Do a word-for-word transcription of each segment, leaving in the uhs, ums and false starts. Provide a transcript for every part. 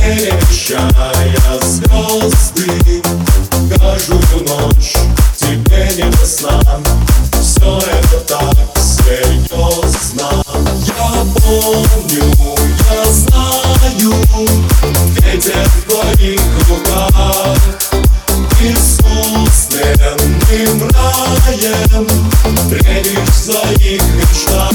перемещая звезды. Каждую ночь тебе не до сна. Все это так серьезно. Я помню, я знаю, ветер в твоих руках. Искусственным раем встретишь в своих мечтах.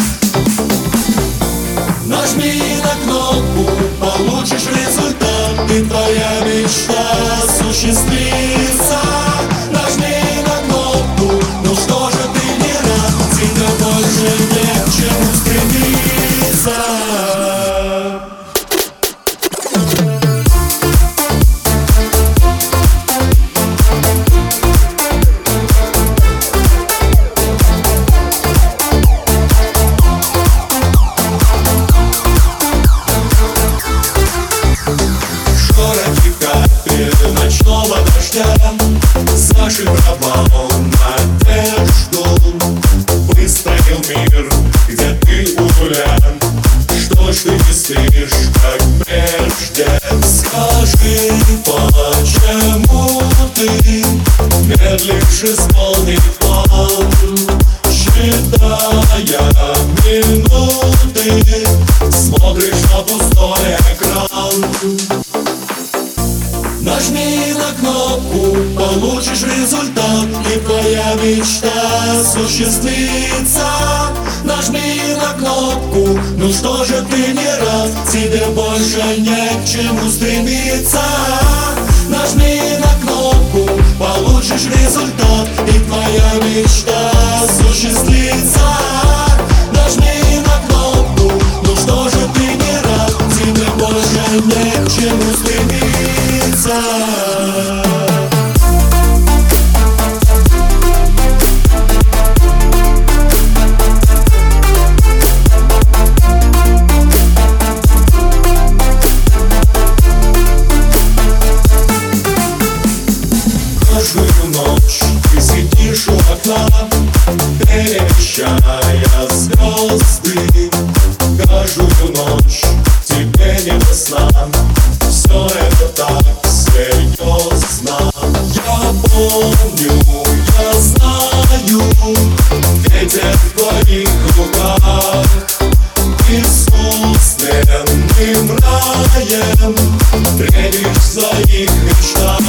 Нажми на кнопку, получишь результат, и твоя мечта осуществится. Нажми на кнопку, ну что же ты не рад? Тебе больше не к чему стремиться. Ночного дождя зашифровал надежду. Выстроил мир, где ты угулян. Что ж ты не спишь, как прежде? Скажи, почему ты медлишь исполнить план? Считая минуты, смотришь на пустой экран. Нажми на кнопку, получишь результат, и твоя мечта осуществится. Нажми на кнопку, ну что же ты не рад? Тебе больше не к чему стремиться. Нажми на кнопку, получишь результат, и твоя мечта осуществится. Нажми на кнопку, ну что же ты не рад? Тебе больше не к чему стремиться. Каждую ночь ты сидишь у окна, перемещая звезды. Каждую ночь тебе не до сна. Все это так серьезно. Я помню, я знаю, ветер в твоих руках. Искусственным раем встретишь в своих мечтах.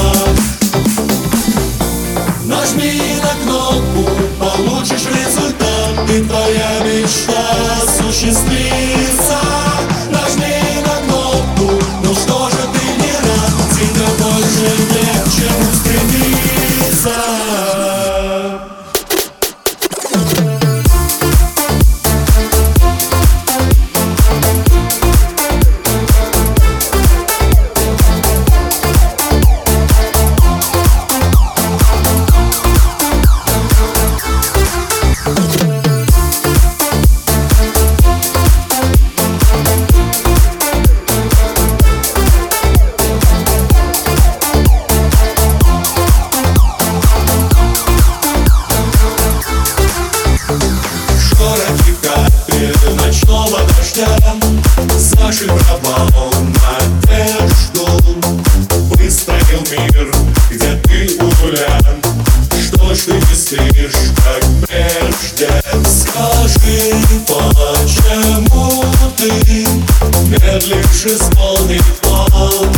Нажми на кнопку, получишь результат, и твоя мечта осуществится. Нажми на кнопку, ну что же ты не рад? Тебе больше не к чему стремиться. Ночного дождя зашифровал надежду. Выстроил мир, где ты угулян. Что ж ты не спишь, как прежде? Скажи, почему ты медлишь исполнить план?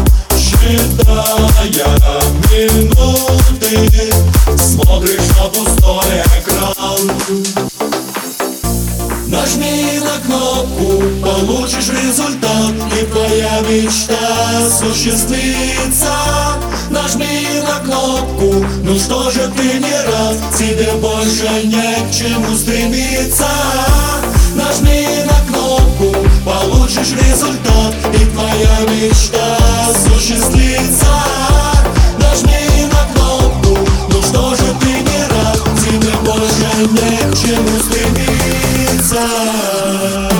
Считая минуты, смотришь на пустой экран. Нажми на кнопку, получишь результат, и твоя мечта осуществится. Нажми на кнопку, ну что же ты не рад? Тебе больше не к чему стремиться. Нажми на кнопку, получишь результат, и твоя мечта осуществится. Нажми на кнопку, ну что же ты не рад? Тебе больше не к чему стремиться.